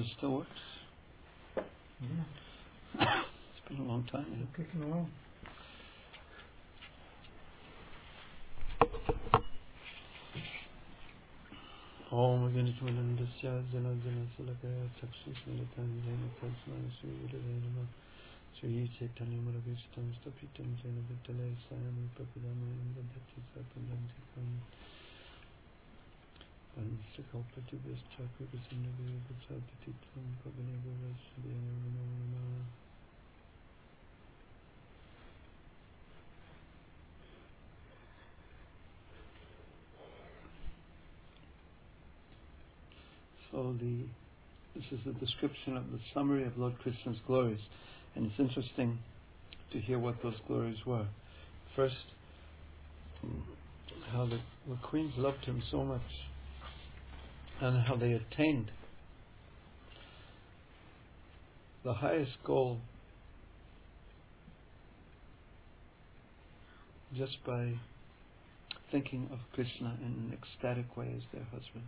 still works? Yeah. It's been a long time. It's kicking along. Om Ganishmanandasya Jana Jana Salakaya Chakshi Smilitan Jana Tasmana Sri Vidavena Sri Chaitanya Maravistam Stapitam Jana Vitale Sayam Papidama Indadati Sapandam Jikam Pansakalpatibhas Chakrapasindavi Vachapatitam Pavanegura Sudhena Nama. So this is a description of the summary of Lord Krishna's glories, and it's interesting to hear what those glories were. First, how the queens loved him so much, and how they attained the highest goal just by thinking of Krishna in an ecstatic way as their husband.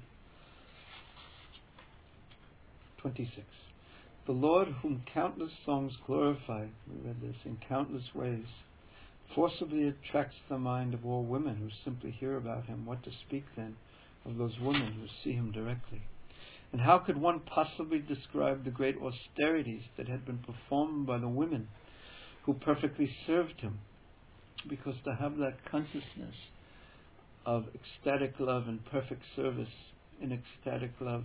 26. The Lord, whom countless songs glorify, we read this, in countless ways, forcibly attracts the mind of all women who simply hear about him. What to speak then of those women who see him directly? And how could one possibly describe the great austerities that had been performed by the women who perfectly served him? Because to have that consciousness of ecstatic love and perfect service in ecstatic love,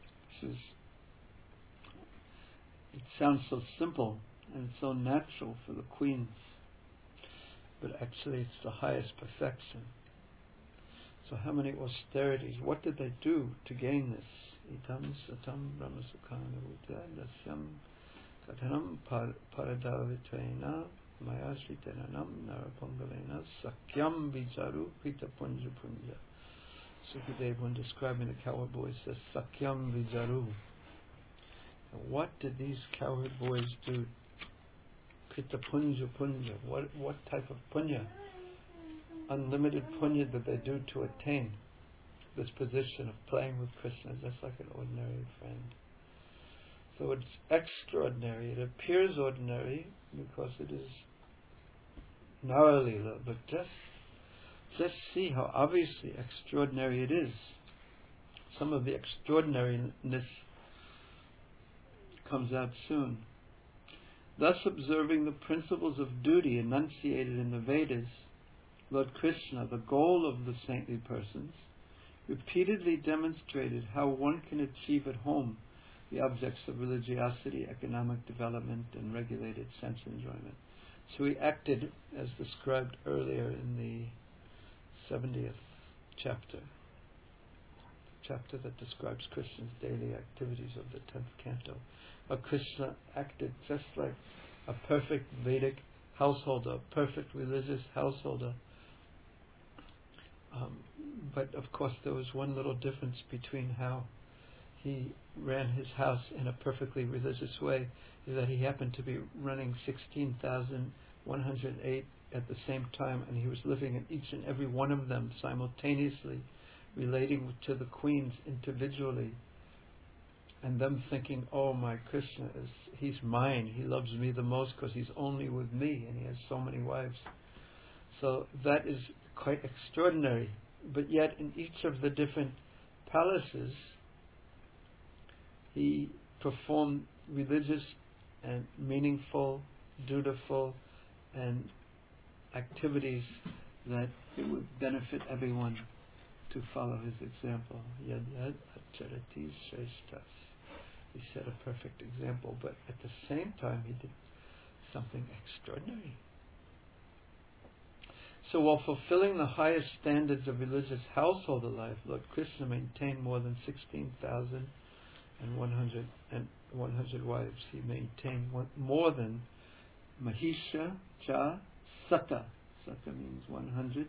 it sounds so simple and so natural for the queens, but actually it's the highest perfection. So how many austerities? What did they do to gain this? Itam satam brahmasukana dasyam kathanam paradavitvaina mayasritenanam narapangalena sakyam vicharu pita punja punja. Sukadeva, when describing the cowherd boys, says sakyam vicharu. What did these cowherd boys do? Pita punja punja. What type of punya? Unlimited punya did they do to attain this position of playing with Krishna just like an ordinary friend? So it's extraordinary. It appears ordinary because it is Naralila, but just see how obviously extraordinary it is. Some of the extraordinariness comes out soon. Thus, observing the principles of duty enunciated in the Vedas, Lord Krishna, the goal of the saintly persons, repeatedly demonstrated how one can achieve at home the objects of religiosity, economic development, and regulated sense enjoyment. So he acted as described earlier in the 70th chapter that describes Krishna's daily activities of the 10th canto. Krishna acted just like a perfect Vedic householder, a perfect religious householder. But of course there was one little difference between how he ran his house in a perfectly religious way, is that he happened to be running 16,108 at the same time, and he was living in each and every one of them simultaneously, relating to the queens individually, and them thinking, oh, my Krishna, he's mine, he loves me the most because he's only with me, and he has so many wives. So that is quite extraordinary. But yet in each of the different palaces, he performed religious and meaningful, dutiful, and activities that it would benefit everyone to follow his example. Yad yad acharati shreshtas. He set a perfect example, but at the same time he did something extraordinary. So while fulfilling the highest standards of religious householder life, Lord Krishna maintained more than 16,100 wives. He maintained more than Mahisha cha Sata. Sata means 100.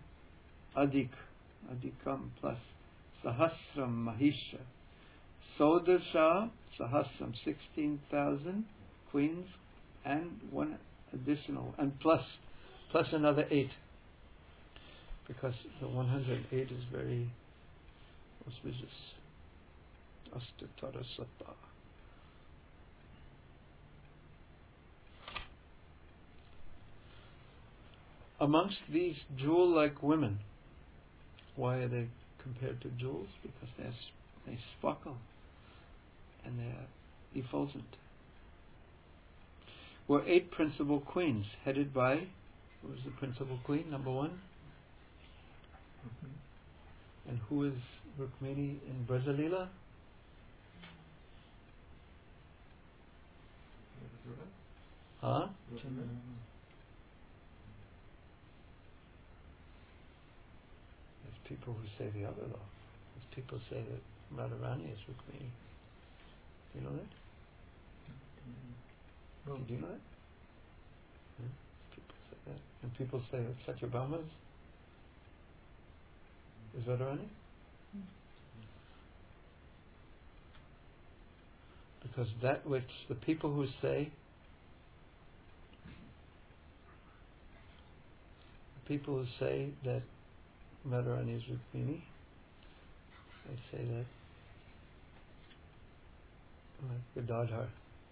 Adikam plus Sahasram Mahisha. Sodasha Sahasram, 16,000 queens, and one additional, and plus another 8. Because the 108 is very auspicious. Astatara Sata. amongst these jewel-like women, why are they compared to jewels? Because they sparkle and they are effulgent. Were 8 principal queens headed by, who was the principal queen, number 1? And who is Rukmini in Brajalila? Huh? There's people who say the other though. There's people who say that Radharani is Rukmini. Do you know that? Did you know that? Yeah. People say that. And people say that Satyabhama is Radharani? Because that which the people who say that Radharani is Rukmini, they say that like Gadadhar.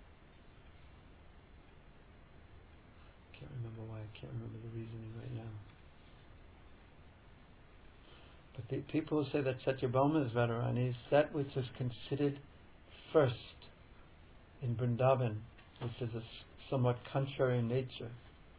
Can't remember why, I can't remember the reasoning right now. But the people who say that Satyabhama is Radharani is that which is considered first in Vrindavan, which is a somewhat contrary nature,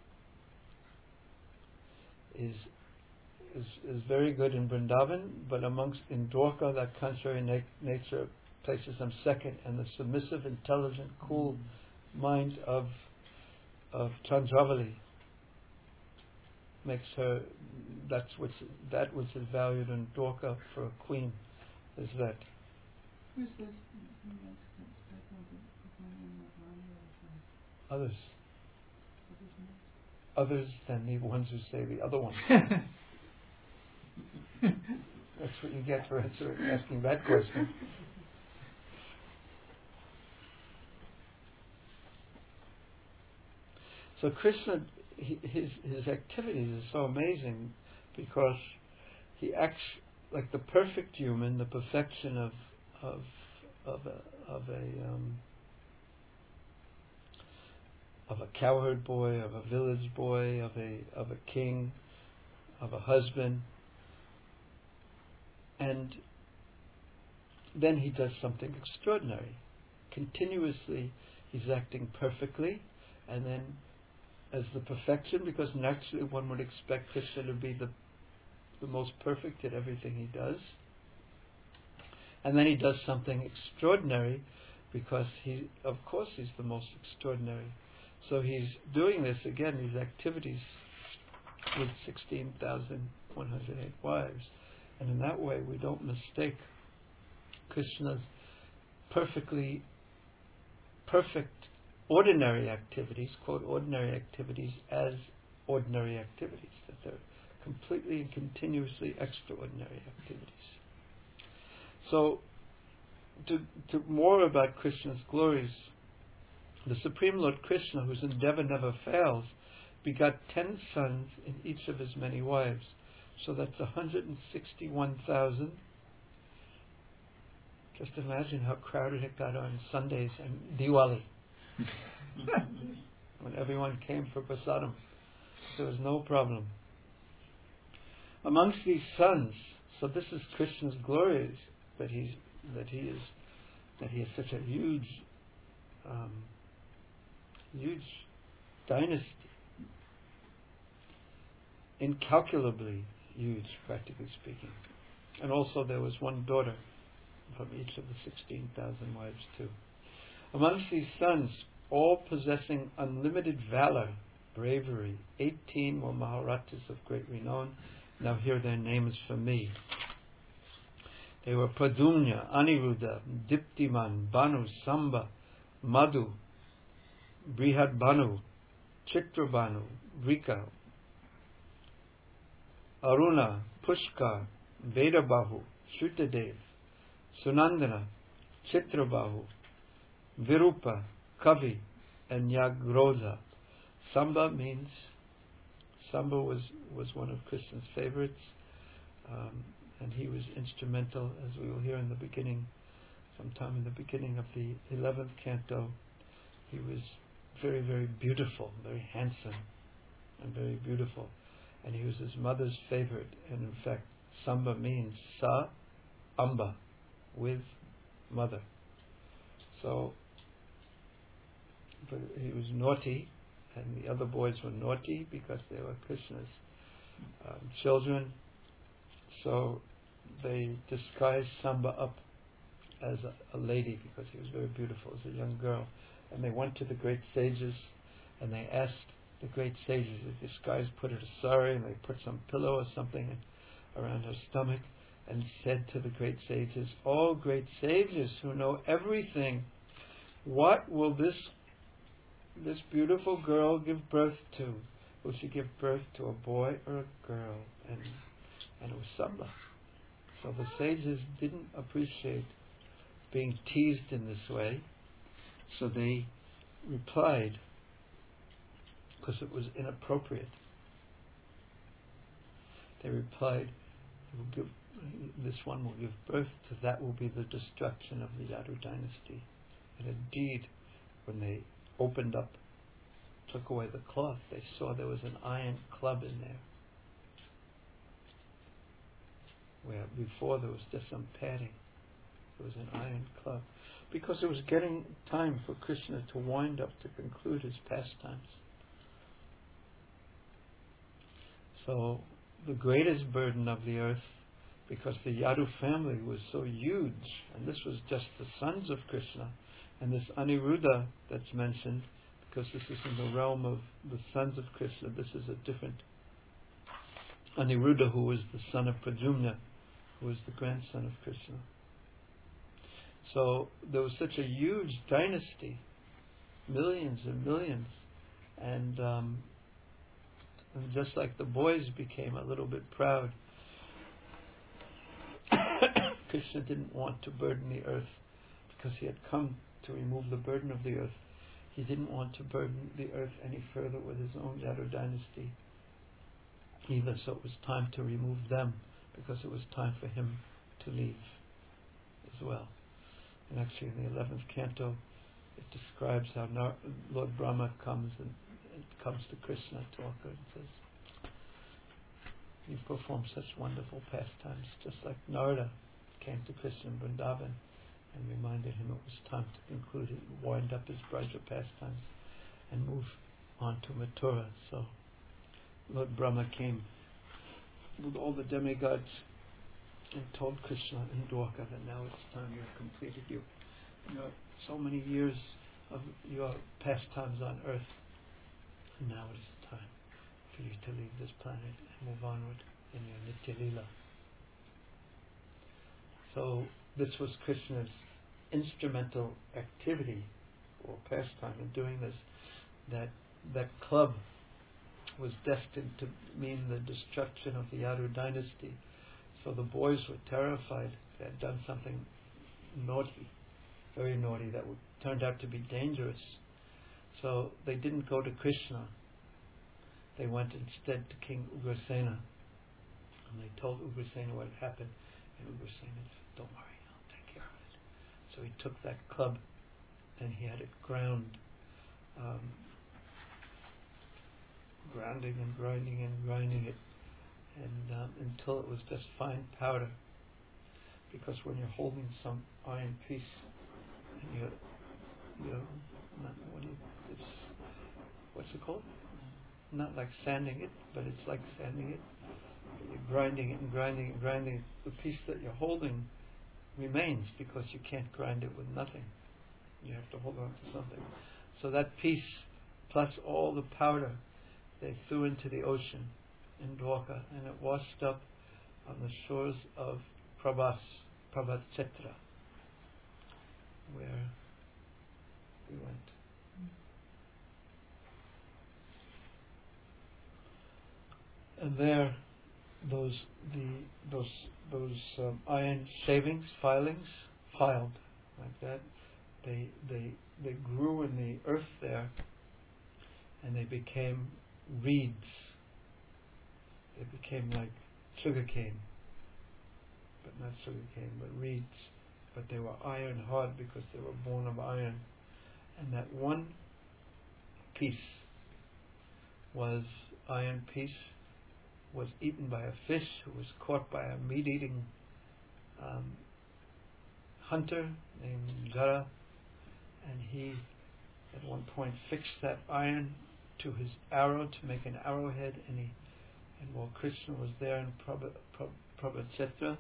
is very good in Vrindavan, but in Dwarka that contrary nature places them second, and the submissive, intelligent, cool mind of Chandravali makes her that which is valued in Dwarka for a queen is that. Who's this? Others than the ones who say the other one. That's what you get for asking that question. So Krishna, his activities are so amazing because he acts like the perfect human, the perfection of a cowherd boy, of a village boy, of a king, of a husband, and then he does something extraordinary. Continuously, he's acting perfectly, and then as the perfection, because naturally one would expect Krishna to be the most perfect at everything he does. And then he does something extraordinary because he's the most extraordinary. So he's doing this again, these activities with 16,108 wives. And in that way we don't mistake Krishna's perfect ordinary activities, quote, ordinary activities, as ordinary activities, that they're completely and continuously extraordinary activities. So, to more about Krishna's glories, the Supreme Lord Krishna, whose endeavor never fails, begot 10 sons in each of his many wives. So that's 161,000. Just imagine how crowded it got on Sundays and Diwali. When everyone came for prasadam, there was no problem. Amongst these sons, so this is Krishna's glories, that he has such a huge dynasty, incalculably huge, practically speaking. And also there was one daughter from each of the 16,000 wives too. Amongst these sons, all possessing unlimited valor, bravery, 18 were Maharajas of great renown. Now hear their names for me. They were Pradumna, Aniruddha, Diptiman, Banu, Samba, Madhu, Brihad Banu, Chitrabhanu, Rika, Aruna, Pushkar, Vedabahu, Shrutadev, Sunandana, Chitrabahu, Virupa, Kavi, and Yagrodha. Samba was one of Krishna's favorites, and he was instrumental, as we will hear in the beginning, sometime in the beginning of the 11th canto. He was very, very beautiful, very handsome, and very beautiful. and he was his mother's favorite. And in fact, Samba means Sa Amba, with mother. So, but he was naughty, and the other boys were naughty because they were Krishna's children. So they disguised Samba up as a lady because he was very beautiful as a young girl. And they went to the great sages and they asked the great sages, if this guy's put her to sari, and they put some pillow or something around her stomach, and said to the great sages, "Oh, great sages who know everything, what will this beautiful girl give birth to? Will she give birth to a boy or a girl?" And it was Samba. So the sages didn't appreciate being teased in this way, so they replied, because it was inappropriate. They replied, "This one will give birth to, that will be the destruction of the Yadu dynasty." And indeed, when they opened up, took away the cloth, they saw there was an iron club in there, where before there was just some padding. There was an iron club, because it was getting time for Krishna to wind up to conclude his pastimes. So the greatest burden of the earth, because the Yadu family was so huge, and this was just the sons of Krishna, and this Aniruddha that's mentioned, because this is in the realm of the sons of Krishna, this is a different Aniruddha, who was the son of Pradyumna, who was the grandson of Krishna. So there was such a huge dynasty, millions and millions, and just like the boys became a little bit proud, Krishna didn't want to burden the earth, because he had come to remove the burden of the earth. He didn't want to burden the earth any further with his own Yadu dynasty either, so it was time to remove them, because it was time for him to leave as well. And actually in the 11th canto it describes how Lord Brahma comes to Krishna Talker and says, "You perform such wonderful pastimes," just like Narada came to Krishna in Vrindavan and reminded him it was time to conclude it, wind up his Braja pastimes and move on to Mathura. So Lord Brahma came with all the demigods and told Krishna in Dwarka that now it's time, you've completed your so many years of your pastimes on earth, and now it is time for you to leave this planet and move onward in your Nitya Leela. So this was Krishna's instrumental activity or pastime in doing this. That club was destined to mean the destruction of the Yadu dynasty. So the boys were terrified. They had done something naughty, very naughty, that turned out to be dangerous. So they didn't go to Krishna. They went instead to King Ugrasena. And they told Ugrasena what had happened. And Ugrasena said, "Don't worry, I'll take care of it." So he took that club and he had it grounding and grinding it, and until it was just fine powder. Because when you're holding some iron piece and you're not, what's it called? Not like sanding it, but it's like sanding it. You're grinding it and grinding it and grinding it. The piece that you're holding remains, because you can't grind it with nothing. You have to hold on to something. So that piece, plus all the powder, they threw into the ocean in Dwarka, and it washed up on the shores of Prabhatchetra, where we went. And there, those iron filings, filed like that. They grew in the earth there, and they became reeds. They became like sugarcane, but not sugarcane, but reeds. But they were iron hard because they were born of iron. And that one piece was iron piece, was eaten by a fish, who was caught by a meat-eating hunter named Jara, and he at one point fixed that iron to his arrow to make an arrowhead, and while Krishna was there in Prabhakshetra,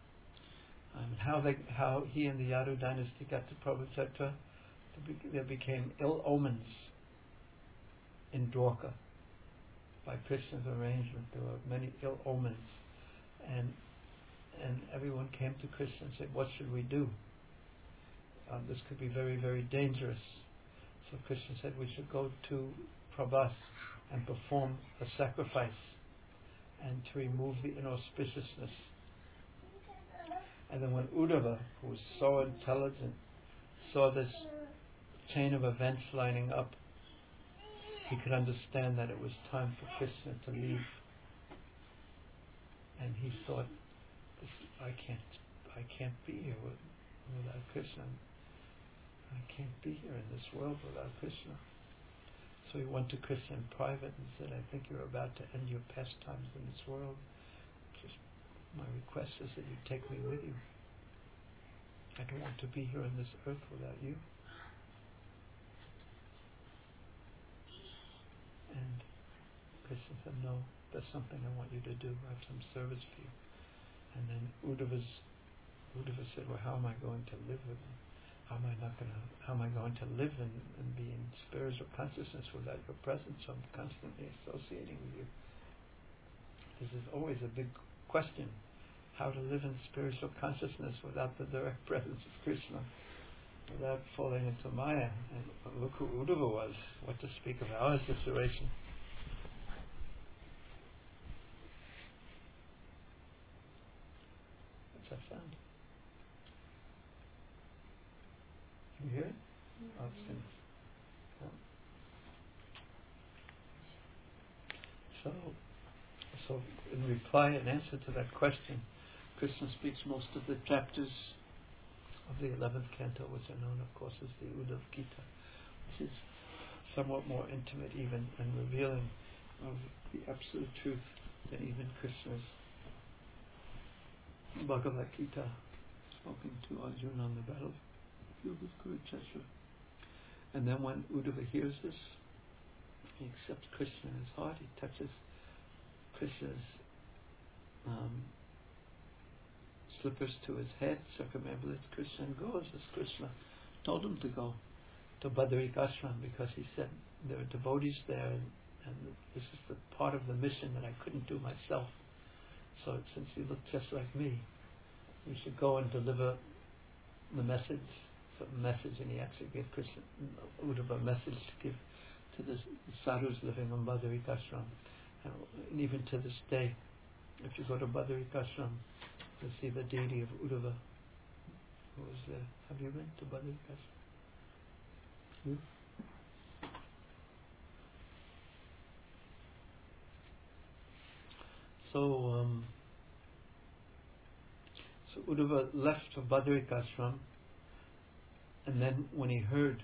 how he and the Yadu dynasty got to Prabhakshetra, there became ill omens in Dwarka. By Krishna's arrangement, there were many ill omens, and everyone came to Krishna and said, "What should we do? This could be very, very dangerous." So Krishna said, "We should go to Prabhas and perform a sacrifice, and to remove the inauspiciousness." And then when Uddhava, who was so intelligent, saw this chain of events lining up, he could understand that it was time for Krishna to leave. And he thought, I can't be here without Krishna. I can't be here in this world without Krishna. So he went to Krishna in private and said, "I think you're about to end your pastimes in this world. Just my request is that you take me with you. I don't want to be here on this earth without you." And Krishna said, "No, there's something I want you to do. I have some service for you." And then Uddhava said, "Well, how am I going to live with him? How am I going to live and be in spiritual consciousness without your presence? So I'm constantly associating with you." This is always a big question: how to live in spiritual consciousness without the direct presence of Krishna, without falling into Maya. And look who Uddhava was. What to speak of our situation? What's that sound? Can you hear it? Oh, it's finished. Yeah. So in reply and answer to that question, Krishna speaks most of the chapters of the 11th canto, which are known, of course, as the Uddhava Gita, which is somewhat more intimate even and revealing of the absolute truth than even Krishna's Bhagavad Gita, spoken to Arjuna on the battlefield with Kurukshetra. And then when Uddhava hears this, he accepts Krishna in his heart. He touches Krishna's slippers to his head, circumambulates Krishna, and goes as Krishna told him to go to Badarik Ashram, because he said there are devotees there, and this is the part of the mission that I couldn't do myself. So since he looked just like me, we should go and deliver the message. And he actually gave Krishna Uddhava a message to give to the sadhus living on Badarik Ashram. And even to this day, if you go to Badarik Ashram, you'll see the deity of Uddhava who was there. Have you been to Badarik Ashram? You? So Uddhava left for Badarik Ashram, and then when he heard,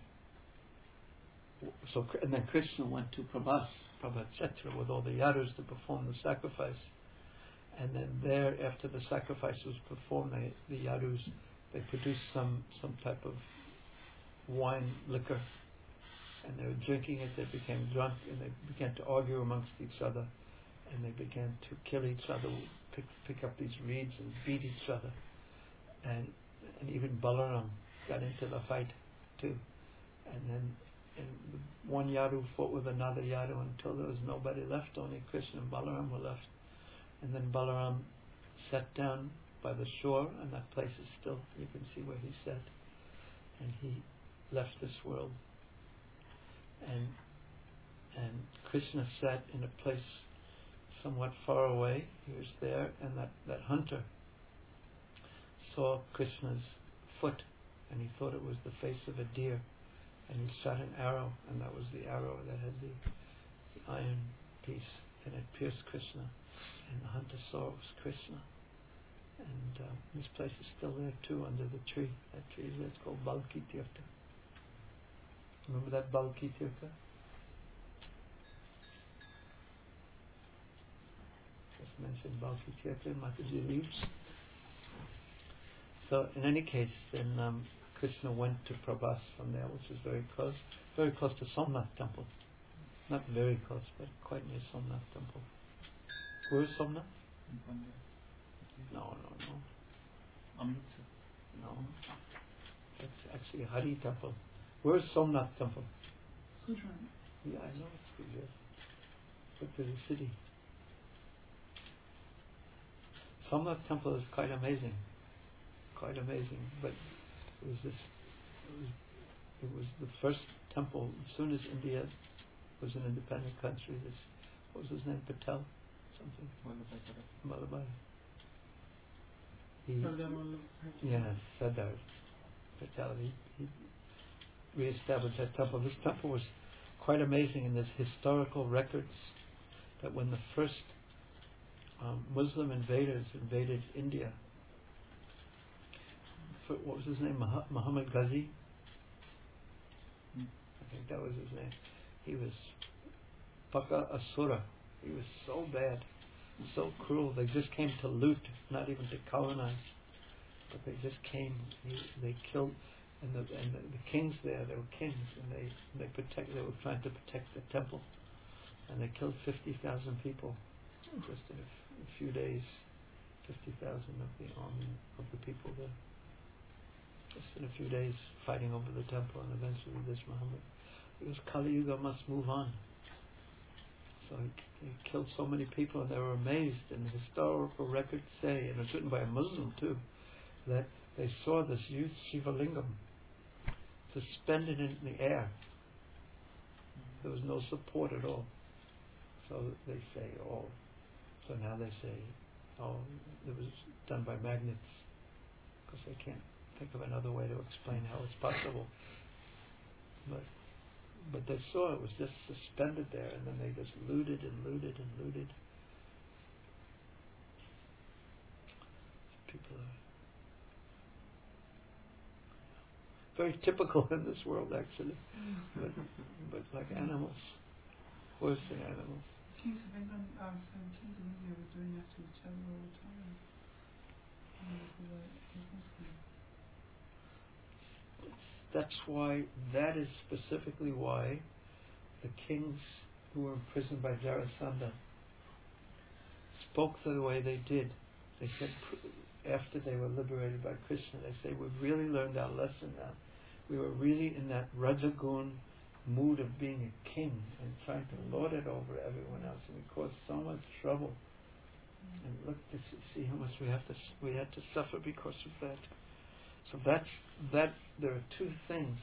and then Krishna went to Prabhakshetra with all the Yadus to perform the sacrifice. And then there, after the sacrifice was performed, the Yadus, they produced some type of wine, liquor, and they were drinking it. They became drunk, and they began to argue amongst each other, and they began to kill each other, pick up these reeds and beat each other, and even Balaram got into the fight too. And then one Yadu fought with another Yadu until there was nobody left. Only Krishna and Balaram were left. And then Balaram sat down by the shore, and that place is still, you can see where he sat, and he left this world. And Krishna sat in a place somewhat far away. He was there, and that hunter saw Krishna's foot, and he thought it was the face of a deer, and he shot an arrow, and that was the arrow that had the iron piece, and it pierced Krishna, and the hunter saw it was Krishna. And this place is still there too, under the tree. That tree is there. It's called Balki Tirtha. Remember that Balki Tirtha? mentioned Balki Tirtha and Mataji leaves. So in any case, then Krishna went to Prabhas from there, which is very close to Somnath temple. Not very close, but quite near Somnath temple. Where is Somnath? No. No. It's actually Hari temple. Where is Somnath temple? Gujarat. Yeah, I know it's Gujarat. But there's a city. Somnath temple is quite amazing. But it was the first temple as soon as India was an independent country. What was his name? Patel? Something? Vallabhbhai. Sardar Patel. He re-established that temple. This temple was quite amazing, and there's historical records that when the first Muslim invaders invaded India, what was his name? Muhammad Ghazi? I think that was his name. He was Paka Asura. He was so bad, so cruel. They just came to loot, not even to colonize. But they just came. They killed, and the kings there. They were kings, and they were trying to protect the temple, and they killed 50,000 people just in a few days. 50,000 of the army of the people there. Just in a few days, fighting over the temple, and eventually this Muhammad. Because Kali Yuga must move on. So he killed so many people, and they were amazed. And the historical records say, and it's written by a Muslim too, that they saw this huge Shiva Lingam suspended in the air. There was no support at all. So they say, so now they say, it was done by magnets, because they can't think of another way to explain how it's possible. But they saw it was just suspended there, and then they just looted and looted and looted. People are very typical in this world, actually, but like animals, worse than animals. Kings of England, Kings of India were doing that to each other all the time. That is specifically why the kings who were imprisoned by Jarasandha spoke the way they did. They said, after they were liberated by Krishna, they say, we've really learned our lesson now. We were really in that Rajagun mood of being a king and trying to lord it over everyone else, and we caused so much trouble. And look to see how much we had to suffer because of that. So that there are two things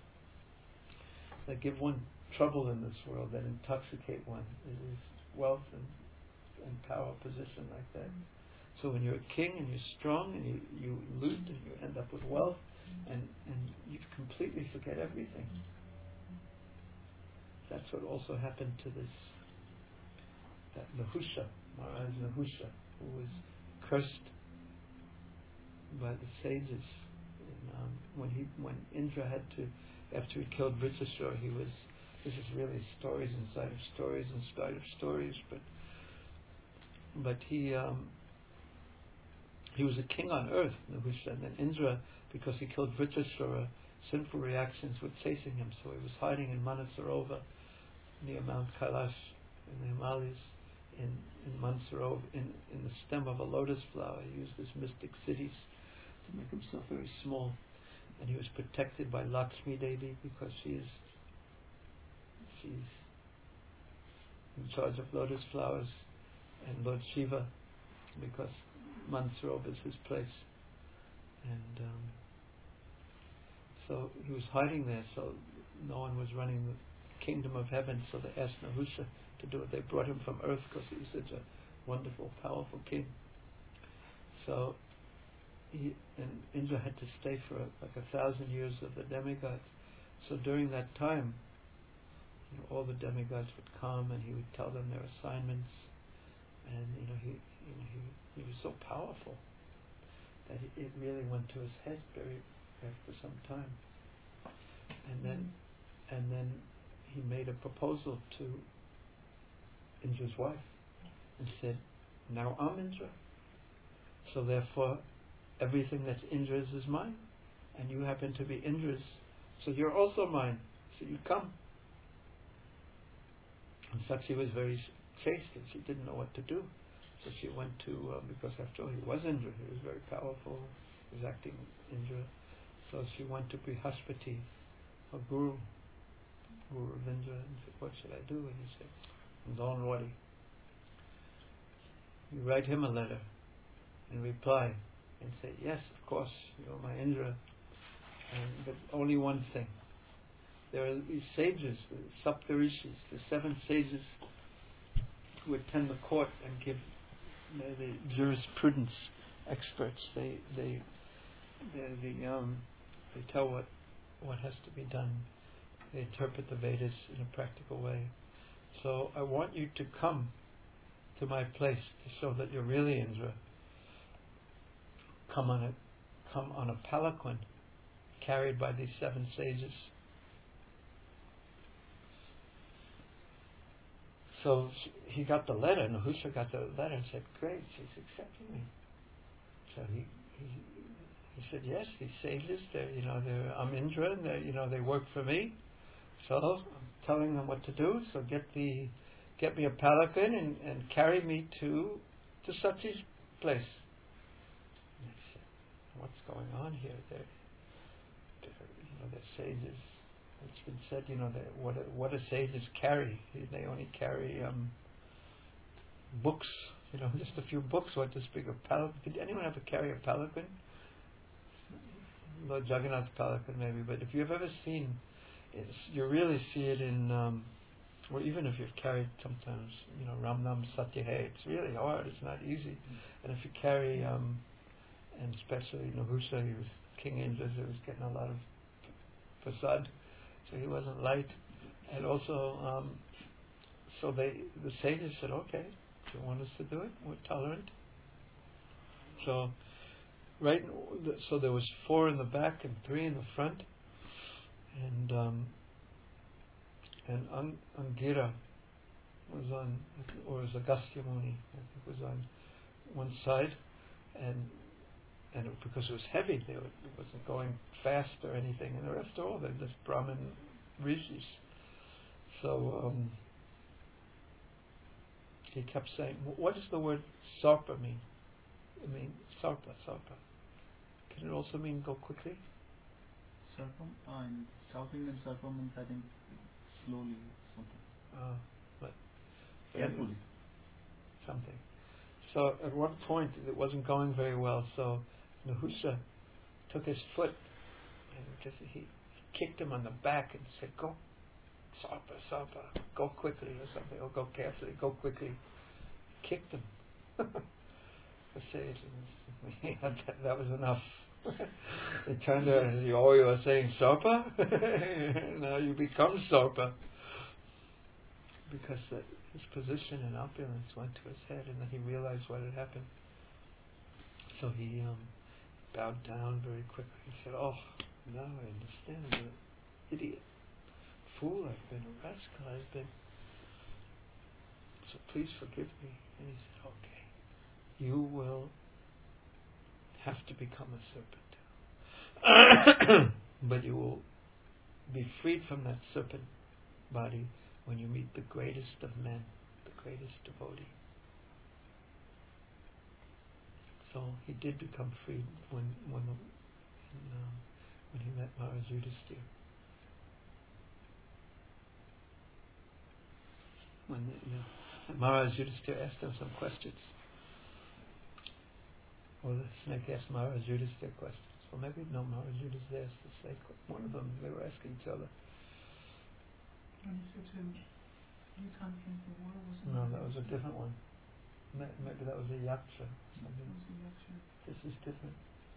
that give one trouble in this world, that intoxicate one. It is wealth and power, position like that. So when you're a king and you're strong and you loot and you end up with wealth and you completely forget everything. That's what also happened to that Nahusha, Maharaj Nahusha, who was cursed by the sages. And, when Indra had to, after he killed Vritrasura, this is really stories inside of stories inside of stories, but he was a king on earth, Nahusha, and then Indra, because he killed Vritrasura, sinful reactions were chasing him, so he was hiding in Manasarova near Mount Kailash in the Himalayas, in Manasarova, in the stem of a lotus flower. He used his mystic cities to make himself very small, and he was protected by Lakshmi Devi because she's in charge of lotus flowers, and Lord Shiva because Manasarova is his place, and so he was hiding there, so no one was running the kingdom of heaven, so they asked Nahusha to do it. They brought him from earth because he was such a wonderful, powerful king. So and Indra had to stay for like 1,000 years of the demigods. So during that time, all the demigods would come and he would tell them their assignments, and he was so powerful that it really went to his head after some time. And then he made a proposal to Indra's wife and said, Now I'm Indra. So therefore, everything that's Indra's is mine. And you happen to be Indra's. So you're also mine. So you come. And Sakshi was very chaste and she didn't know what to do. So she went to, because after all he was Indra, he was very powerful, he was acting Indra. So she went to Brihaspati, a guru of Indra, and said, what should I do? And he said, don't worry. You write him a letter and reply and say, yes, of course, you're my Indra. But only one thing. There are these sages, the Saptarishis, the 7 sages who attend the court and give the jurisprudence experts. They tell what has to be done. They interpret the Vedas in a practical way. So I want you to come to my place to show that you're really Indra. Come on a palanquin carried by these 7 sages. So he got the letter, Nahusha got the letter and said, great, she's accepting me. So he said, yes, these sages, I'm Indra, and they work for me. So I'm telling them what to do. So get me a palanquin and carry me to Sakhi's place. And I said, what's going on here? They're sages. It's been said, that what do sages carry? They only carry books, just a few books. What to speak of palanquin? Did anyone ever carry a palanquin? Lord Jagannath's palanquin maybe, but if you've ever seen, you really see it in, or even if you've carried sometimes, Ramnam Satyahai, it's really hard. It's not easy. And if you carry, and especially Nahusha, he was King Indra, he was getting a lot of prasad. So he wasn't light, and also, so the sages said, "Okay, if you want us to do it, we're tolerant." So, so there was 4 in the back and 3 in the front, and Angira was on, or was Agastya Muni, I think, was on one side, and because it was heavy, it wasn't going fast or anything, and the rest are all they're just Brahmin rishis. So he kept saying, what does the word sarpa mean? It means sarpa. Can it also mean go quickly? Sarpam, and shouting and sarpam means, I think, slowly something. But carefully. Something. So at one point it wasn't going very well, so Nahusha took his foot and he kicked him on the back and said, go, sarpa, go quickly or something, or go carefully, go quickly. Kicked him. The sage, that was enough. He turned around and said, you are saying sarpa? Now you become sarpa. Because his position and opulence went to his head, and then he realized what had happened. So he bowed down very quickly. He said, oh, now I understand. I'm an idiot, fool, I've been a rascal, so please forgive me. And he said, okay, you will have to become a serpent. But you will be freed from that serpent body when you meet the greatest of men, the greatest devotee. So he did become freed when he met Maharaj Yudhisthira. When Maharaj Yudhisthira asked him some questions, or the snake asked Maharaj Yudhisthira questions. Or maybe Maharaj Yudhisthira asked the snake. One of them, they were asking each other. And he said to him, you can't drink the water, wasn't it? No, that was a different one. Maybe that was a yaksha. This is different.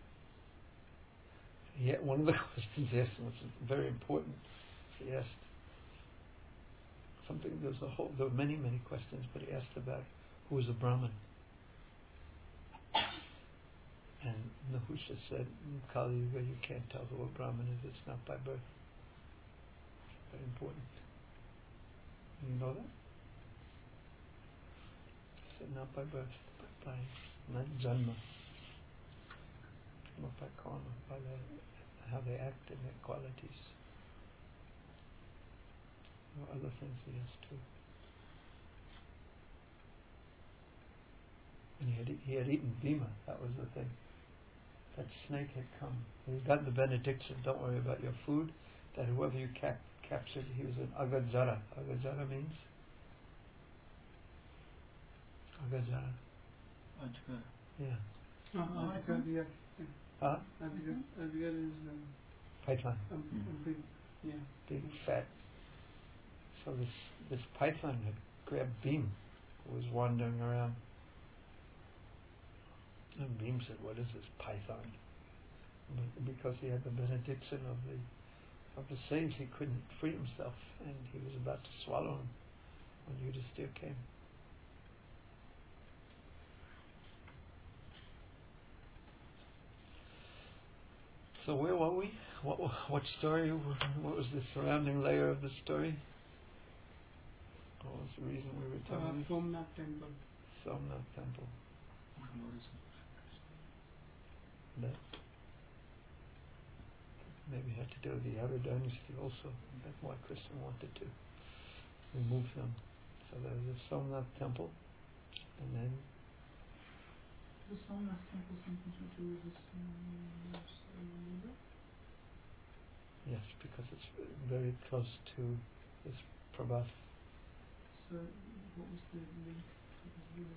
One of the questions he asked, which is very important, he asked something. There were many questions, but he asked about who was a Brahmin. And Nahusha said, in Kali Yuga, you can't tell who a Brahmin is. It's not by birth. Very important. You know that? not by birth, but by not janma, not by karma, by how they act in their qualities. There are other things he has too. And he had eaten Bhima, that was the thing. That snake had come. He got the benediction, don't worry about your food, that whoever you captured, he was an Agajara. Agajara means? Agajara. Yeah. Ajgar is python. big, yeah. Big fat. So this python had grabbed Bhim, who was wandering around. And Bhim said, "What is this python?" Because he had the benediction of the sage, he couldn't free himself, and he was about to swallow him when Yudhisthira came. So where were we? What story? What was the surrounding layer of the story? What was the reason we were talking? Somnath Temple. Somnath Temple. That maybe had to do with the outer dynasty also. That's why Krishna wanted to remove them. So there was a Somnath Temple, and then The Somnath Temple something to do with this river? yes, because it's very close to this Prabhat. So what was the link to the river?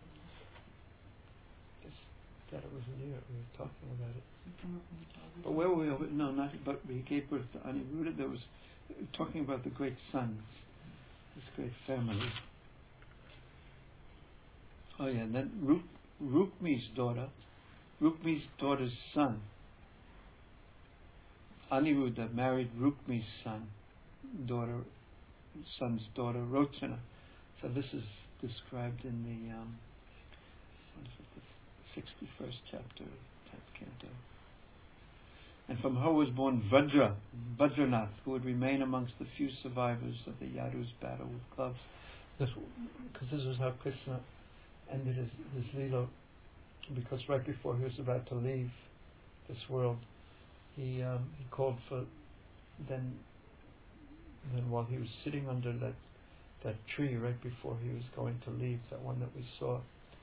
That it was near, we were talking about it. Come up on the target. But where were we over? No, not, but he gave birth to Aniruddha. There was talking about the great sons, this great family. Oh yeah, and then Rukmi's daughter's son, Aniruddha married Rukmi's son's daughter Rochana. So this is described in the what is it, the 61st chapter, 10th canto. And from her was born Vajranath, who would remain amongst the few survivors of the Yadu's battle with clubs. Because this was how Krishna ended his Leela, because right before he was about to leave this world, he called for, then while he was sitting under that tree right before he was going to leave, that one that we saw,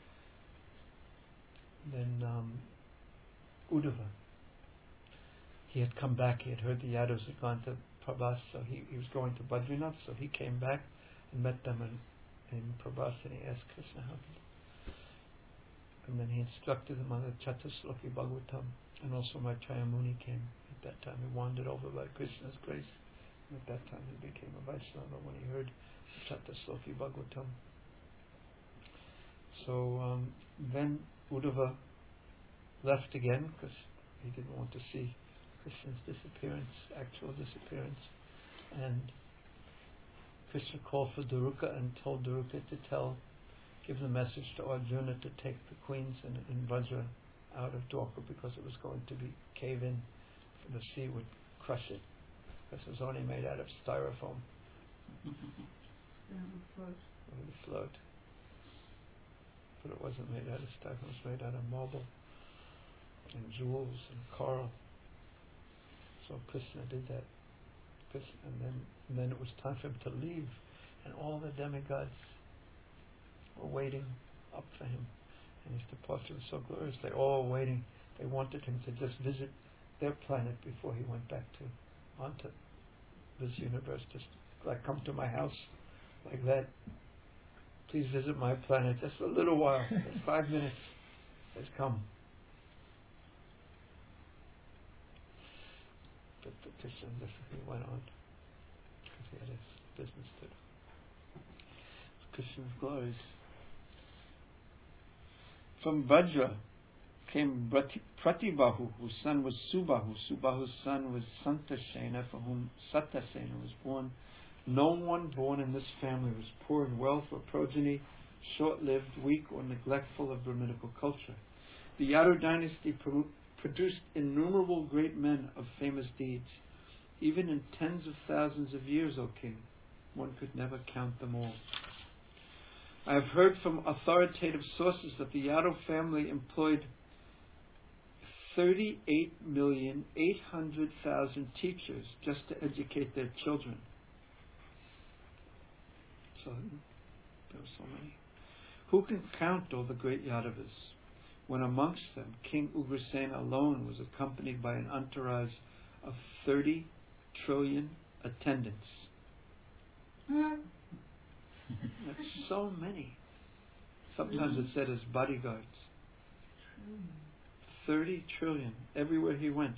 then Uddhava, he had come back, he had heard the Yadavas had gone to Prabhas, so he was going to Badrinath, so he came back and met them in Prabhas, and he asked Krishna how to, and then he instructed them on the Chatusloki Bhagavatam, and also Maitreya Muni came at that time. He wandered over by Krishna's grace, and at that time he became a Vaishnava when he heard Chatusloki Bhagavatam. So then Uddhava left again because he didn't want to see Krishna's actual disappearance. And Krishna called for Daruka and told Daruka to give the message to Arjuna to take the queens in Vajra out of Dwarka, because it was going to be cave in, the sea would crush it, because it was only made out of styrofoam. Yeah, It would float. But it wasn't made out of styrofoam, it was made out of marble and jewels and coral. So Krishna did that. And then it was time for him to leave, and all the demigods were waiting up for him. And his departure was so glorious. They all were waiting. They wanted him to just visit their planet before he went back onto this universe. Just like, come to my house, like that. Please visit my planet just for a little while, just 5 minutes. Just come. But Krishna definitely went on, because he had his business to do. Krishna's glories. From Vajra came Pratibahu, whose son was Subahu. Subahu's son was Santasena, for whom Satasena was born. No one born in this family was poor in wealth or progeny, short-lived, weak, or neglectful of Brahminical culture. The Yadu dynasty produced innumerable great men of famous deeds. Even in tens of thousands of years, O king, one could never count them all. I have heard from authoritative sources that the Yadav family employed 38,800,000 teachers just to educate their children. So there were so many. Who can count all the great Yadavas, when amongst them King Ugrasen alone was accompanied by an entourage of 30 trillion attendants? That's so many. Sometimes it's said as bodyguards. 30 trillion everywhere he went.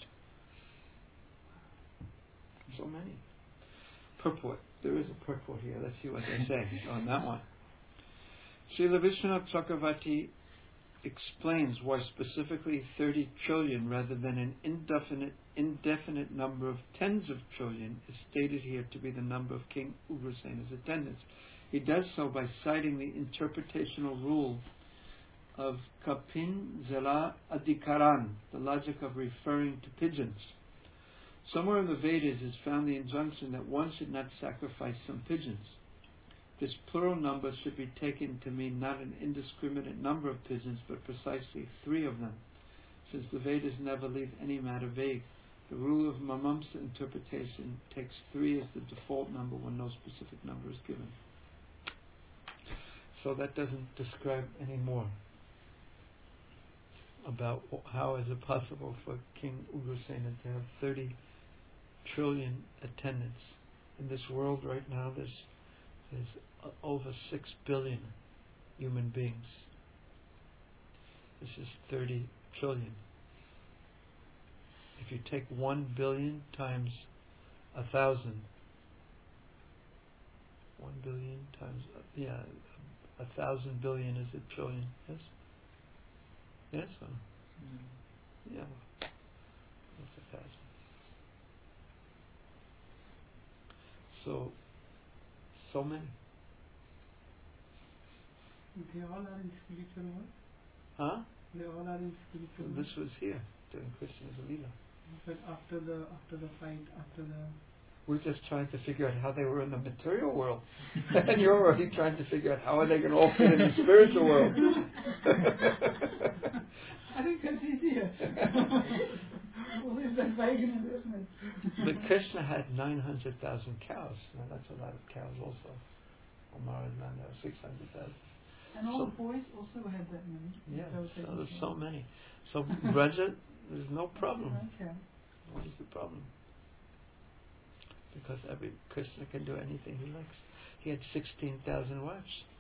So many. Purport. There is a purport here. Let's see what they say on that one. Srila Vishwanath Chakravarti explains why specifically 30 trillion rather than an indefinite number of tens of trillion is stated here to be the number of King Ugrasena's attendants. He does so by citing the interpretational rule of Kapin Zela Adhikaran, the logic of referring to pigeons. Somewhere in the Vedas is found the injunction that one should not sacrifice some pigeons. This plural number should be taken to mean not an indiscriminate number of pigeons, but precisely 3 of them, since the Vedas never leave any matter vague. The rule of Mamamsa interpretation takes 3 as the default number when no specific number is given. So that doesn't describe any more about how is it possible for King Ugrasena to have 30 trillion attendants. In this world right now there's over 6 billion human beings. This is 30 trillion. If you take 1 billion times 1,000, 1 billion times 1,000 billion is a trillion. Yes? Yes? Yeah. That's 1,000. So many. They all are in spiritual world? Huh? They all are in spiritual world? This was here during Krishna's Leela. But after the fight, we're just trying to figure out how they were in the material world. And you're already trying to figure out how are they going to all fit in the spiritual world. I think that's easier. But Krishna had 900,000 cows. Now that's a lot of cows also. Maharajana, 600,000. And all the boys also had that many. Yeah, so there's so many. So Braja, there's no problem. Okay. What is the problem? Because every Krishna can do anything he likes. He had 16,000 wives.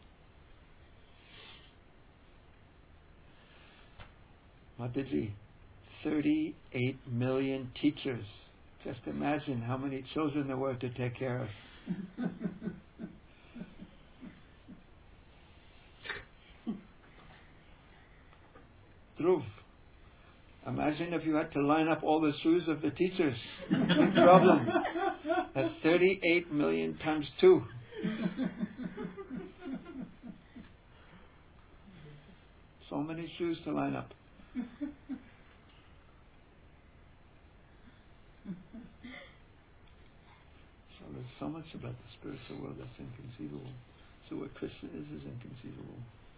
Mataji, 38 million teachers. Just imagine how many children there were to take care of. Dhruv, imagine if you had to line up all the shoes of the teachers. Big problem. That's 38 million times 2. So many shoes to line up. So there's so much about the spiritual world that's inconceivable. So what Krishna is inconceivable.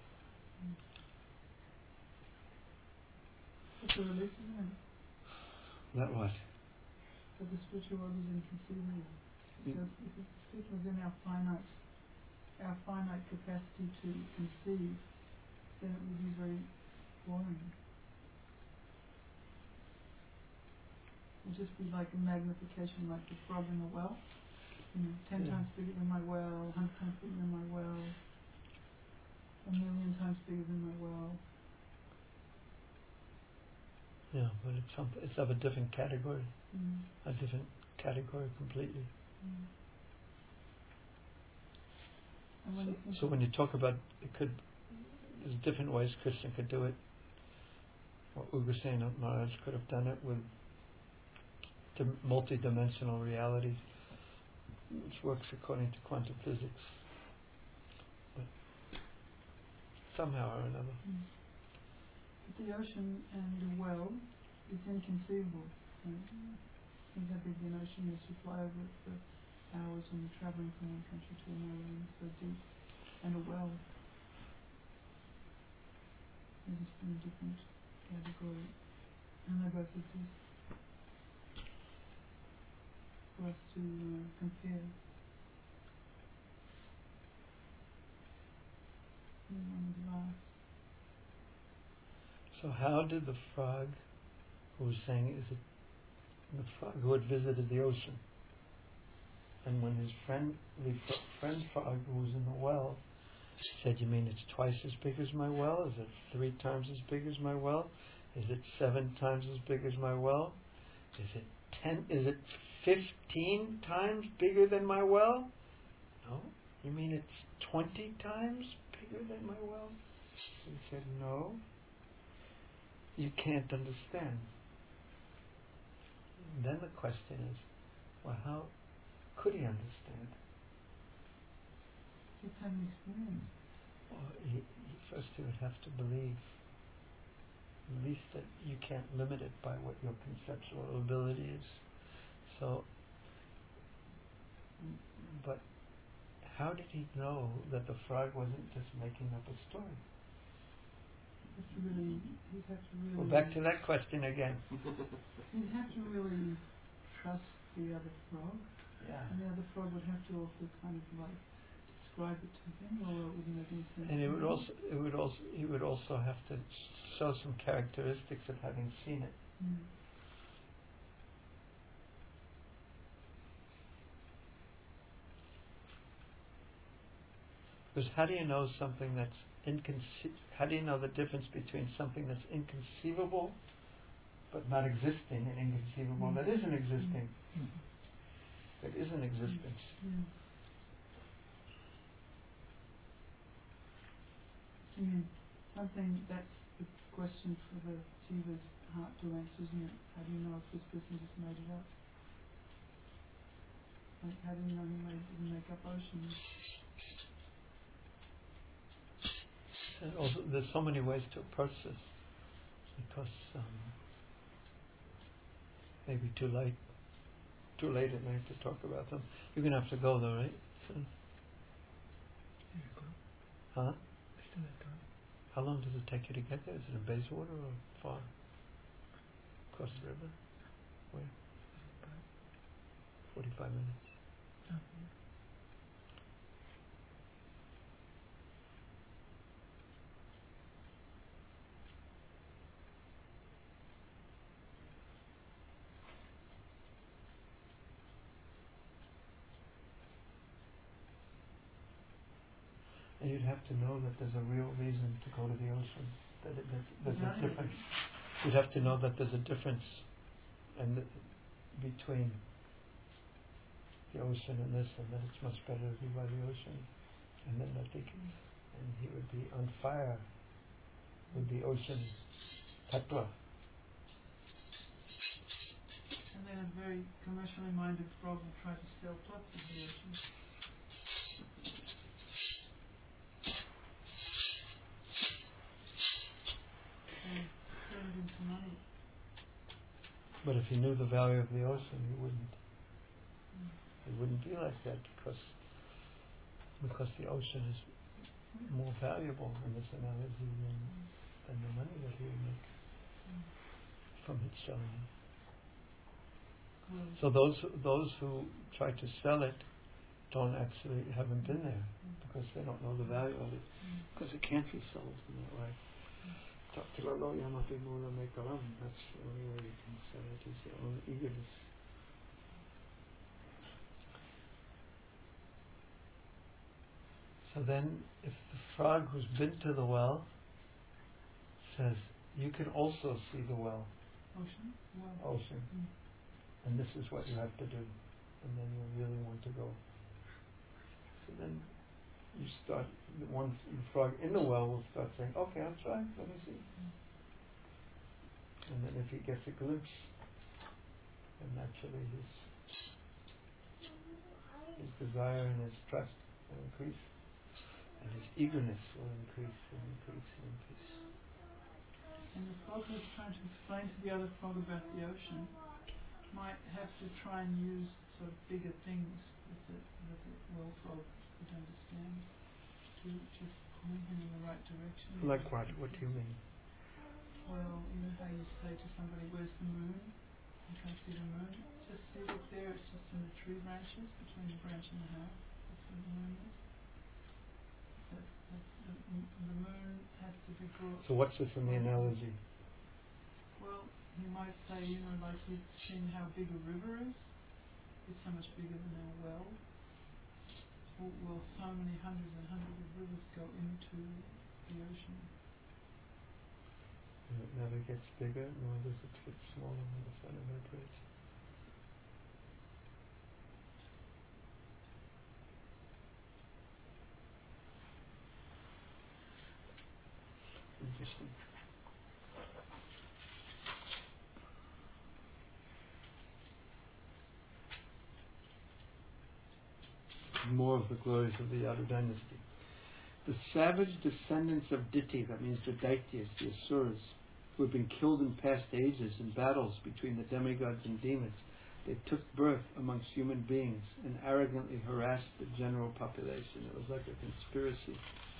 What's the relation? That what? That the spiritual world is inconceivable. Because if it's speaking within our finite capacity to conceive, then it would be very boring. It would just be like a magnification, like the frog in the well. 10 times bigger than my well, 100 times bigger than my well, 1,000,000 times bigger than my well. Yeah, but it's of a different category. A different category completely. So when you talk about there's different ways Krishna could do it. Or Ugrasena Maharaj could have done it with multi-dimensional realities, which works according to quantum physics. But somehow or another. But the ocean and the well is inconceivable. Think how big the ocean is. You fly over it for hours when you're travelling from one country to another, and it's so deep. And a well They're just in a different category. And they both exist for us to compare. And one is last. So how did the frog who was saying, is it the frog who had visited the ocean, and when his friend frog who was in the well said, you mean it's twice as big as my well? Is it 3 times as big as my well? Is it 7 times as big as my well? Is it 10? Is it 15 times bigger than my well? No. You mean it's 20 times bigger than my well? He said, no. You can't understand. And then the question is, well, how could he understand? Just have an experience. Well, first he would have to believe, at least that you can't limit it by what your conceptual ability is. So, but how did he know that the frog wasn't just making up a story? He'd have to really... Well, back to that question again. He'd have to really trust the other frog. Yeah. And the other frog would have to also kind of like describe it to him, or it wouldn't make any sense. And he would also have to show some characteristics of having seen it. Mm. Because how do you know something that's how do you know the difference between something that's inconceivable but not existing, and inconceivable that isn't existing? That is an existence. I mean, something that's the question for the jiva's heart to answer, isn't it? How do you know if this person just made it up? Like, how do you know he didn't make up oceans? And also, there's so many ways to approach this, because maybe too late at night to talk about them. You're going to have to go though, right? Huh? How long does it take you to get there? Is it in Bayswater or far? Across the river? Where? 45 minutes. And you'd have to know that there's a real reason to go to the ocean. That there's a difference. You'd have to know that there's a difference between the ocean and this, and that it's much better to be by the ocean. And then that he would be on fire with the ocean tattva. And then a very commercially minded frog will try to sell plots of the ocean. And turn it into money. But if he knew the value of the ocean, he wouldn't. It wouldn't be like that, because the ocean is more valuable in this analogy than the money that he would make from it selling it. So those who try to sell it haven't been there, because they don't know the value of it, because it can't be sold in that way. That's the only way you can sell it, is your own eagerness. So then, if the frog who's been to the well says, you can also see the well. Ocean. And this is what you have to do. And then you really want to go. So then you start, the frog in the well will start saying, okay, I'll try, let me see. And then if he gets a glimpse, then naturally his desire and his trust will increase. And his eagerness will increase and increase and increase. And the frog who's trying to explain to the other frog about the ocean might have to try and use sort of bigger things that the well frog could understand to just point him in the right direction. Like what? What do you mean? Well, you know how you say to somebody, where's the moon? You can't see the moon. Just see it there, it's just in the tree branches, between the branch and the house. That's where the moon is. The moon has to be brought... So what's this in the analogy? Well, you might say, you know, like you've seen how big a river is. It's so much bigger than our well. Well, so many hundreds and hundreds of rivers go into the ocean. And it never gets bigger, nor does it get smaller when the sun evaporates. Interesting. More of the glories of the Yadu dynasty. The savage descendants of Diti, that means the Daityas, the Asuras, who had been killed in past ages in battles between the demigods and demons, they took birth amongst human beings and arrogantly harassed the general population. It was like a conspiracy.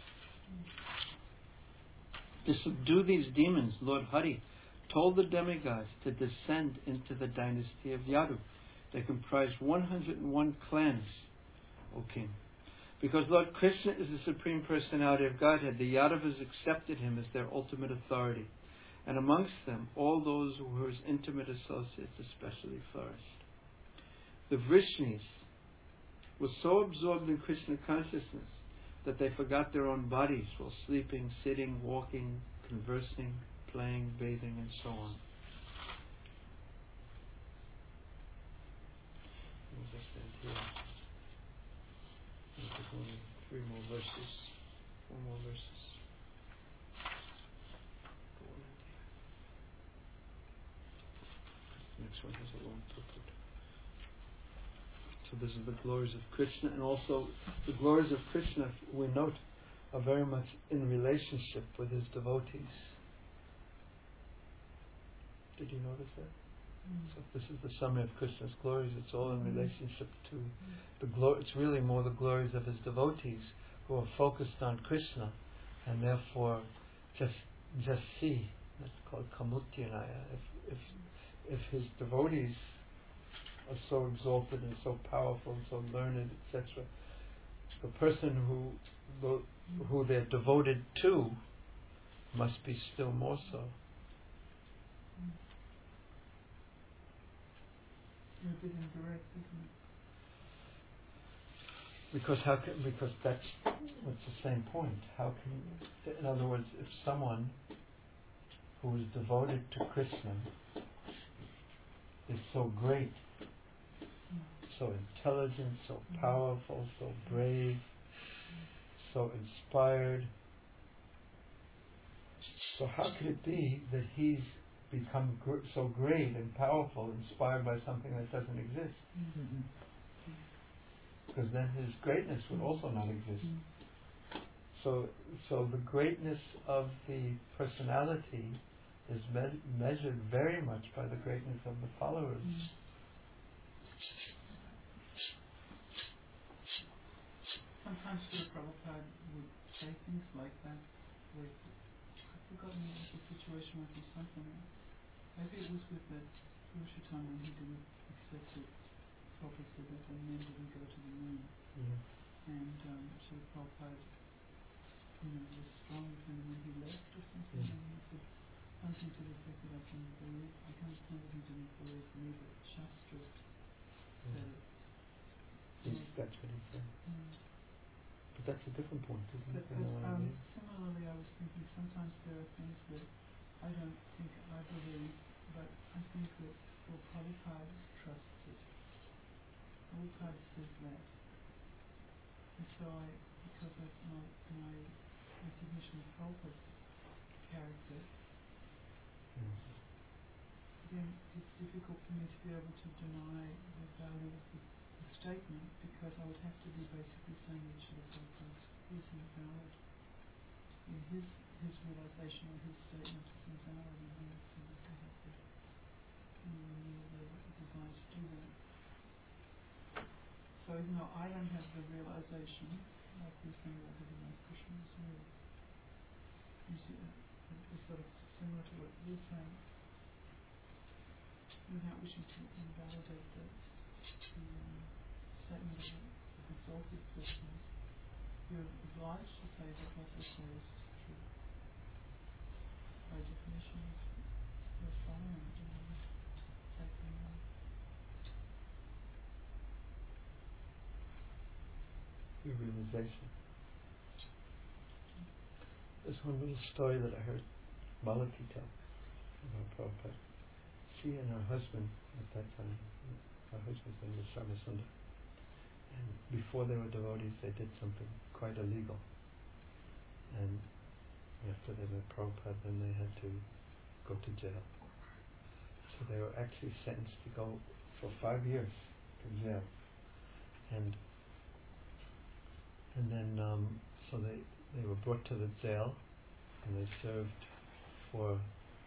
To subdue these demons, Lord Hari told the demigods to descend into the dynasty of Yadu. They comprised 101 clans, O king. Because Lord Krishna is the Supreme Personality of Godhead, the Yadavas accepted him as their ultimate authority. And amongst them, all those who were his intimate associates especially flourished. The Vrishnis were so absorbed in Krishna consciousness that they forgot their own bodies while sleeping, sitting, walking, conversing, playing, bathing, and so on. Let me just end here. There's only 3 more verses. 4 more verses. Next one has a long purport. So this is the glories of Krishna, and also the glories of Krishna, we note, are very much in relationship with his devotees. Did you notice that? So this is the summary of Krishna's glories. It's all in relationship to the glory. It's really more the glories of his devotees who are focused on Krishna, and therefore just see. That's called Kamutyanaya. If his devotees are so exalted and so powerful and so learned, etc., the person who they're devoted to must be still more so. A bit indirect, isn't it? Because that's the same point. How can, in other words, if someone who is devoted to Krishna is so great, so intelligent, so powerful, so brave, so inspired, so how could it be that he's become so great and powerful, inspired by something that doesn't exist? Because then his greatness would also not exist. So the greatness of the personality is measured very much by the greatness of the followers. Sometimes Srila Prabhupada would say things like that. I've forgotten the situation with something. Maybe it was with that Purushottam when he didn't accept it. Prabhupada said that the men didn't go to the moon. And Srila Prabhupada, was strong with him when he left or something. And he said something to the effect that I can't understand that he didn't believe me, but Shastra said it. That's what he said. But that's a different point, isn't it? Similarly, I was thinking sometimes there are things that I don't think I believe, but I think that Prabhupada trusts it. Prabhupada says that. And so because of my recognition of Prabhupada's character, then it's difficult for me to be able to deny the value of the statement, because I would have to be basically saying that Srila Prabhupada is invalid. In his realization of his statement is invalid, and then I have to renew the desire to do that. So even though I don't have the realization, like we're saying about the divine Krishna as well, you see, it's sort of similar to what what you're saying, without wishing to invalidate the statement of a consulted person, you're obliged to say that what they say is true. By definition, you're following taking on. Your realization. There's one little story that I heard Malaki tell about Prabhupada. She and her husband, at that time, her husband's name was Sarmasunda, and before they were devotees, they did something quite illegal. And after they met Prabhupada, then they had to go to jail. So they were actually sentenced to go for 5 years in jail. And then, so they were brought to the jail, and they served for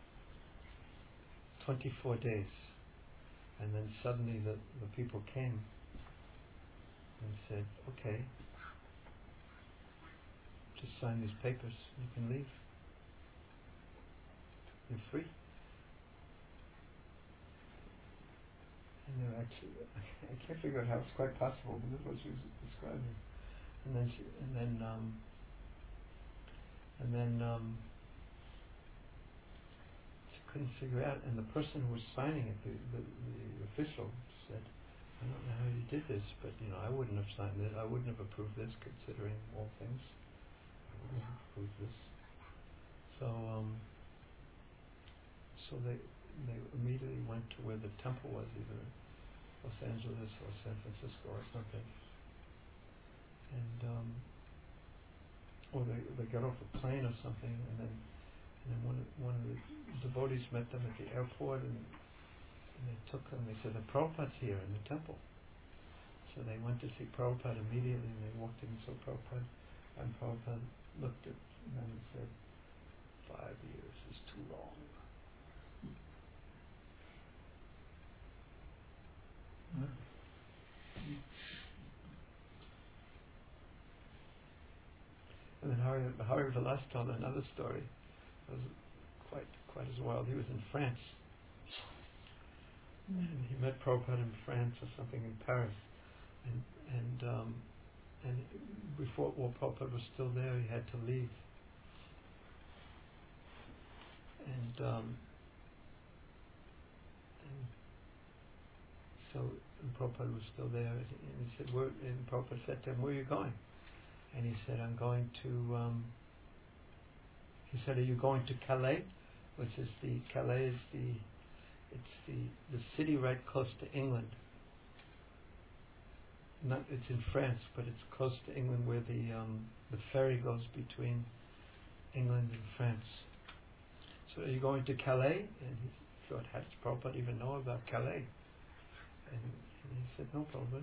24 days. And then suddenly the people came and said, okay, just sign these papers, you can leave. You're free. And they were actually, I can't figure out how it's quite possible, but this is what she was describing. And then she couldn't figure out, and the person who was signing it, the official, said, I don't know how you did this, but I wouldn't have signed it. I wouldn't have approved this, considering all things. I wouldn't have approved this. So they immediately went to where the temple was, either Los Angeles or San Francisco or something. And or they got off a plane or something, and then one of the devotees met them at the airport, and they took them. They said, the Prabhupada's here in the temple. So they went to see Prabhupada immediately, and they walked in and saw Prabhupada, and Prabhupada looked at them and said, 5 years is too long. And then Hari Vilas told another story. It was quite as wild. He was in France, and he met Prabhupada in France or something in Paris, and before Prabhupada was still there, he had to leave. And Prabhupada was still there, and he said, and Prabhupada said to him, where are you going? And he said, I'm going to, he said, are you going to Calais? Which is Calais is the city right close to England. It's in France, but it's close to England, where the ferry goes between England and France. So are you going to Calais? And he thought, how does Prabhupada even know about Calais? And he said, no problem.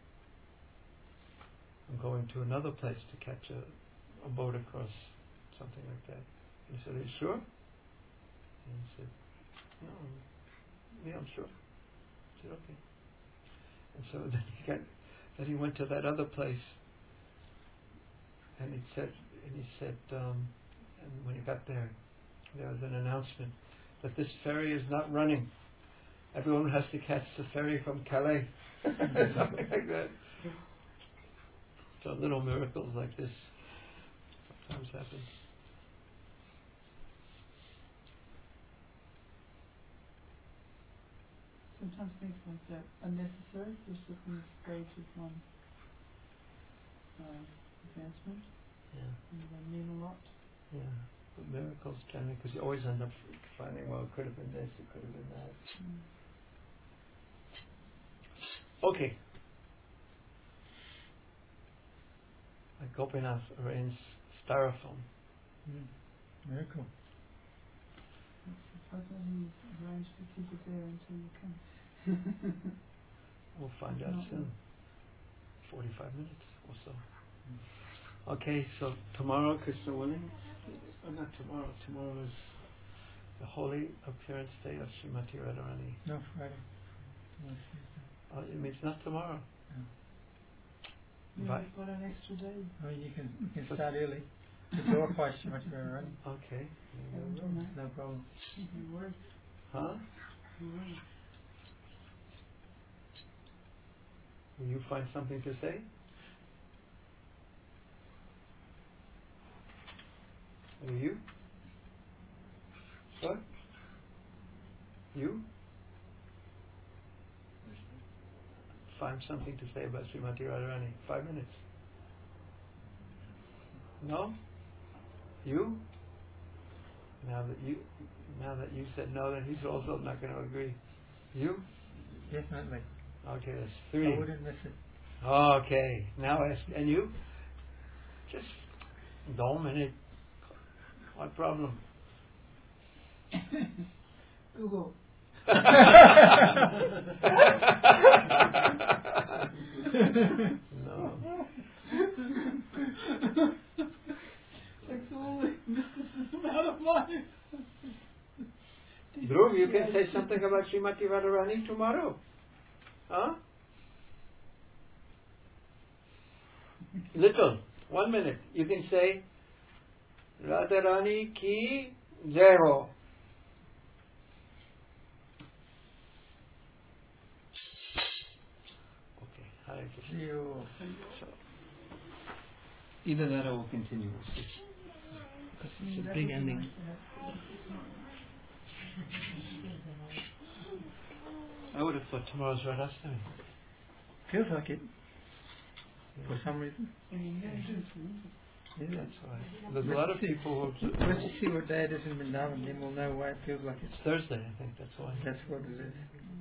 I'm going to another place to catch a boat across, something like that. And he said, are you sure? And he said, no, yeah, I'm sure. I said, okay. And so then he went to that other place, and he said, and when he got there, there was an announcement that this ferry is not running. Everyone has to catch the ferry from Calais. Something like that. So little miracles like this sometimes happen. Sometimes things like that are necessary for a certain stage of one's advancement. Yeah. And they mean a lot. Yeah. But miracles generally, because you always end up finding, well, it could have been this, it could have been that. Okay. Like Gopinath arranged styrofoam. Miracle. It's puzzle he's arranged to keep it there until you come. We'll find out soon. 45 minutes or so. Okay, so tomorrow, Krishna willing, not tomorrow, tomorrow is the holy appearance day of Srimati Radharani. No, Friday. It means not tomorrow. Yeah, you've got an extra day. I mean, you can start early. to glorify Srimati Radharani. Okay. No problem. Huh? Will you find something to say? Will you? What? You? Find something to say about Srimati Radharani. 5 minutes. No? You? Now that you said no, then he's also not going to agree. You? Definitely. Okay, that's 3. I wouldn't miss it. Okay, now ask. And you? Just 2 minutes. What problem? Google. No. Dhruv, you can say something about Srimati Radharani tomorrow. Huh? Little. 1 minute. You can say Radharani ki jai ho. Okay. Hare Krishna. So, either that or we'll continue. It's a big ending. I would have thought tomorrow's Radhastami. Feels like it. For some reason. Yeah, that's right. There's a lot of people who... Let's just see what day it is in Vrindavan, then we'll know why it feels like it. It's Thursday, I think, that's why. That's what it is.